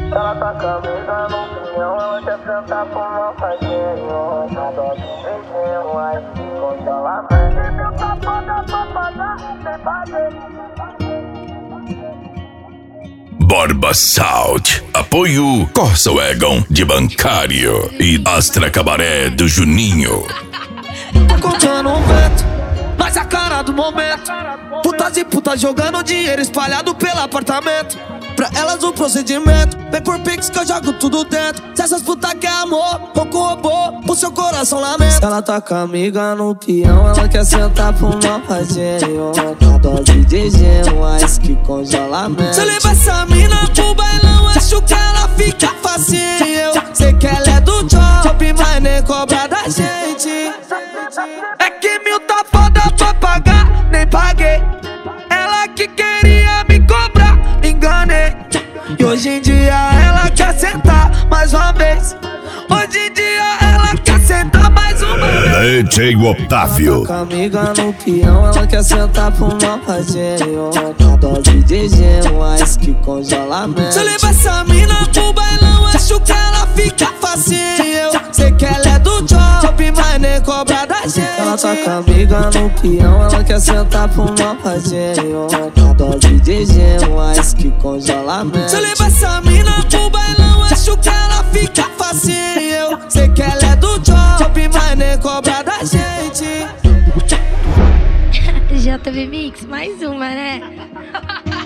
Ela tá com a camisa no pinhão, ela quer sentar com uma fazinho. Na dose de beijinho, aí congelamento. Meu papo dá pra pagar, sem fazer. Borba Sound, apoio Corsa Wagon de Bancário e Astra Cabaré do Juninho. Tô contando um vento, mas a cara do momento. Putas e putas jogando dinheiro espalhado pelo apartamento. Pra elas o procedimento, vem por pix que eu jogo tudo dentro. Se essas putas quer amor, ou com robô, o seu coração lamenta. Ela tá com a amiga no peão, ela quer sentar pro mal fazinho. Na dose de gelo, ice que congelamento. Se eu levar essa mina pro bailão, acho que ela fica facinho. Eu sei que ela é do job, mas nem cobra da gente. É que 1000 tá foda pra pagar, nem paguei. Ela que queria me cobrar, enganei. E hoje em dia ela quer sentar mais uma vez. Hoje em dia ela quer sentar mais uma vez. DJ Otávio. Ela tá com a amiga no peão, ela quer sentar pro mal fazinho. Na dose de gelo, ice que congelamento. Se eu levar essa mina pro bailão, acho que ela fica facinho. Eu sei que ela é do job, mas nem cobra da gente. Ela tá com a amiga no peão, ela quer sentar pro mal fazinho. Na dose de gelo, ice que congelamento. Se eu levar essa mina pro bailão, acho que ela fica facinho. Eu sei que ela é do job, mas nem cobra da gente. JB Mix, mais uma, né?